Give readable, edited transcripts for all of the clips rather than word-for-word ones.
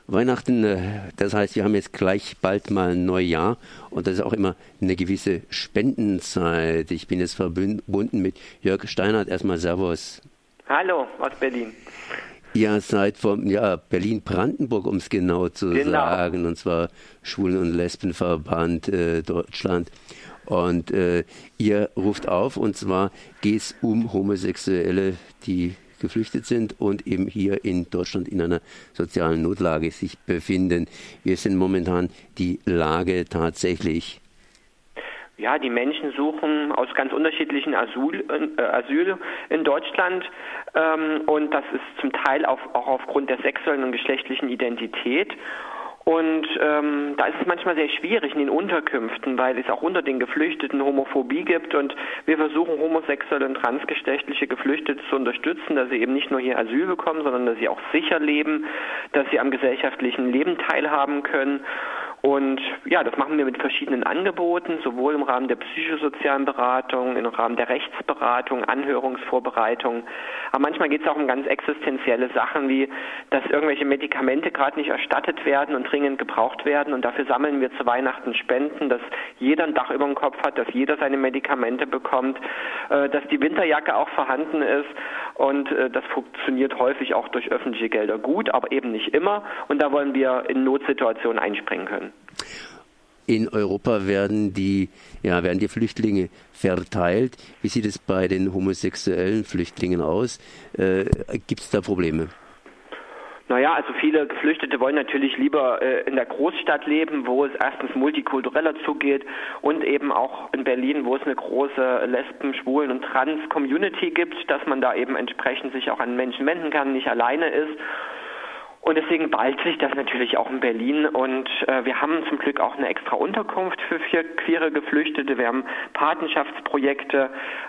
Weihnachten, das heißt, wir haben jetzt gleich bald mal ein Neujahr und das ist auch immer eine gewisse Spendenzeit. Ich bin jetzt verbunden mit Jörg Steinert. Erstmal Servus. Hallo aus Berlin. Ihr seid vom Berlin-Brandenburg, um es genau zu sagen, und zwar Schwulen- und Lesbenverband Deutschland. Und ihr ruft auf, und zwar geht es um Homosexuelle, die geflüchtet sind und eben hier in Deutschland in einer sozialen Notlage sich befinden. Wie ist denn momentan die Lage tatsächlich? Ja, die Menschen suchen aus ganz unterschiedlichen Asyl in Deutschland und das ist zum Teil auch aufgrund der sexuellen und geschlechtlichen Identität. Und da ist es manchmal sehr schwierig in den Unterkünften, weil es auch unter den Geflüchteten Homophobie gibt und wir versuchen, homosexuelle und transgeschlechtliche Geflüchtete zu unterstützen, dass sie eben nicht nur hier Asyl bekommen, sondern dass sie auch sicher leben, dass sie am gesellschaftlichen Leben teilhaben können. Und ja, das machen wir mit verschiedenen Angeboten, sowohl im Rahmen der psychosozialen Beratung, im Rahmen der Rechtsberatung, Anhörungsvorbereitung. Aber manchmal geht es auch um ganz existenzielle Sachen, wie dass irgendwelche Medikamente gerade nicht erstattet werden und dringend gebraucht werden. Und dafür sammeln wir zu Weihnachten Spenden, dass jeder ein Dach über dem Kopf hat, dass jeder seine Medikamente bekommt, dass die Winterjacke auch vorhanden ist. Und das funktioniert häufig auch durch öffentliche Gelder gut, aber eben nicht immer. Und da wollen wir in Notsituationen einspringen können. In Europa werden die Flüchtlinge verteilt. Wie sieht es bei den homosexuellen Flüchtlingen aus? Gibt es da Probleme? Naja, also viele Geflüchtete wollen natürlich lieber in der Großstadt leben, wo es erstens multikultureller zugeht und eben auch in Berlin, wo es eine große Lesben-, Schwulen- und Trans-Community gibt, dass man da eben entsprechend sich auch an Menschen wenden kann, nicht alleine ist. Und deswegen ballt sich das natürlich auch in Berlin und wir haben zum Glück auch eine extra Unterkunft für queere Geflüchtete. Wir haben Patenschaftsprojekte,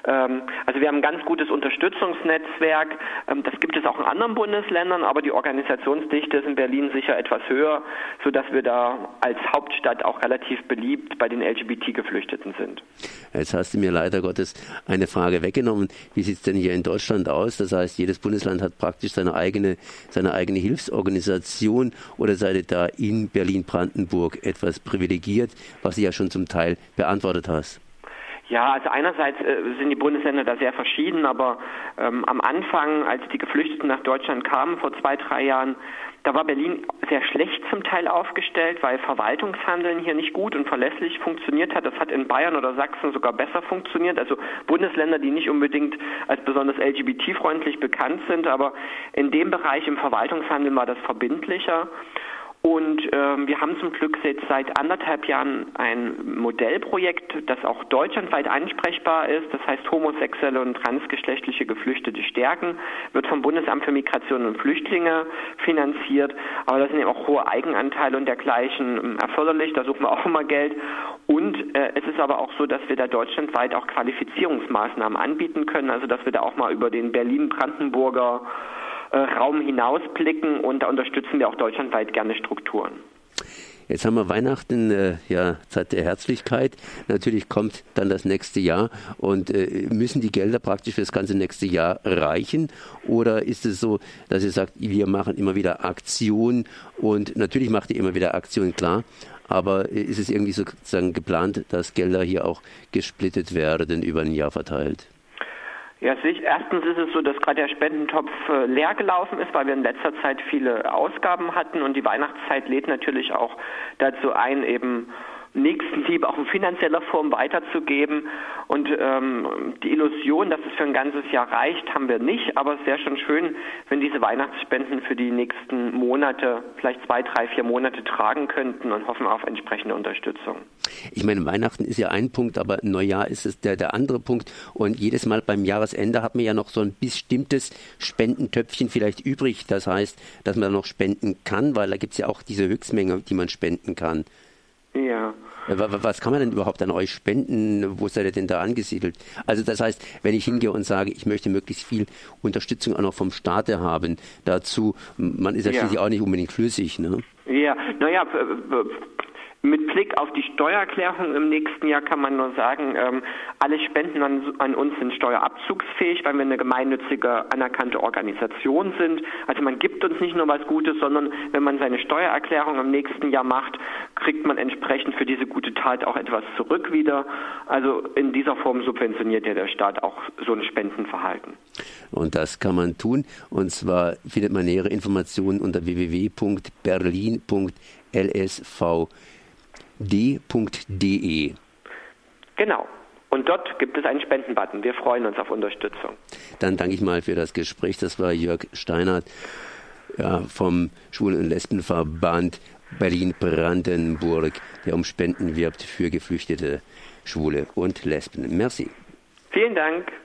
also wir haben ein ganz gutes Unterstützungsnetzwerk. Das gibt es auch in anderen Bundesländern, aber die Organisationsdichte ist in Berlin sicher etwas höher, sodass wir da als Hauptstadt auch relativ beliebt bei den LGBT-Geflüchteten sind. Jetzt hast du mir leider Gottes eine Frage weggenommen. Wie sieht es denn hier in Deutschland aus? Das heißt, jedes Bundesland hat praktisch seine eigene Hilfsorganisation, oder seid ihr da in Berlin-Brandenburg etwas privilegiert, was du ja schon zum Teil beantwortet hast? Ja, also einerseits sind die Bundesländer da sehr verschieden, aber am Anfang, als die Geflüchteten nach Deutschland kamen, vor 2-3 Jahren, da war Berlin sehr schlecht zum Teil aufgestellt, weil Verwaltungshandeln hier nicht gut und verlässlich funktioniert hat. Das hat in Bayern oder Sachsen sogar besser funktioniert. Also Bundesländer, die nicht unbedingt als besonders LGBT-freundlich bekannt sind, aber in dem Bereich im Verwaltungshandel war das verbindlicher. Und wir haben zum Glück jetzt seit 1,5 Jahren ein Modellprojekt, das auch deutschlandweit ansprechbar ist. Das heißt homosexuelle und transgeschlechtliche Geflüchtete stärken, wird vom Bundesamt für Migration und Flüchtlinge finanziert. Aber da sind eben auch hohe Eigenanteile und dergleichen erforderlich. Da suchen wir auch immer Geld. Und es ist aber auch so, dass wir da deutschlandweit auch Qualifizierungsmaßnahmen anbieten können. Also dass wir da auch mal über den Berlin-Brandenburger Raum hinausblicken und da unterstützen wir auch deutschlandweit gerne Strukturen. Jetzt haben wir Weihnachten, Zeit der Herzlichkeit. Natürlich kommt dann das nächste Jahr und müssen die Gelder praktisch für das ganze nächste Jahr reichen? Oder ist es so, dass ihr sagt, wir machen immer wieder Aktionen und natürlich macht ihr immer wieder Aktionen, klar, aber ist es irgendwie sozusagen geplant, dass Gelder hier auch gesplittet werden, über ein Jahr verteilt? Ja, erstens ist es so, dass gerade der Spendentopf leer gelaufen ist, weil wir in letzter Zeit viele Ausgaben hatten und die Weihnachtszeit lädt natürlich auch dazu ein, eben Nächstenliebe auch in finanzieller Form weiterzugeben. Und die Illusion, dass es für ein ganzes Jahr reicht, haben wir nicht. Aber es wäre schon schön, wenn diese Weihnachtsspenden für die nächsten Monate, vielleicht 2, 3, 4 Monate tragen könnten und hoffen auf entsprechende Unterstützung. Ich meine, Weihnachten ist ja ein Punkt, aber Neujahr ist es der andere Punkt. Und jedes Mal beim Jahresende hat man ja noch so ein bestimmtes Spendentöpfchen vielleicht übrig. Das heißt, dass man noch spenden kann, weil da gibt es ja auch diese Höchstmenge, die man spenden kann. Ja. Was kann man denn überhaupt an euch spenden? Wo seid ihr denn da angesiedelt? Also das heißt, wenn ich hingehe und sage, ich möchte möglichst viel Unterstützung auch noch vom Staate haben dazu, man ist ja schließlich auch nicht unbedingt flüssig, ne? Ja, naja, Mit Blick auf die Steuererklärung im nächsten Jahr kann man nur sagen, alle Spenden an uns sind steuerabzugsfähig, weil wir eine gemeinnützige anerkannte Organisation sind. Also man gibt uns nicht nur was Gutes, sondern wenn man seine Steuererklärung im nächsten Jahr macht, kriegt man entsprechend für diese gute Tat auch etwas zurück wieder. Also in dieser Form subventioniert ja der Staat auch so ein Spendenverhalten. Und das kann man tun. Und zwar findet man nähere Informationen unter www.berlin.lsvd.de. Genau. Und dort gibt es einen Spendenbutton. Wir freuen uns auf Unterstützung. Dann danke ich mal für das Gespräch. Das war Jörg Steinert vom Schwulen- und Lesbenverband Berlin-Brandenburg, der um Spenden wirbt für geflüchtete Schwule und Lesben. Merci. Vielen Dank.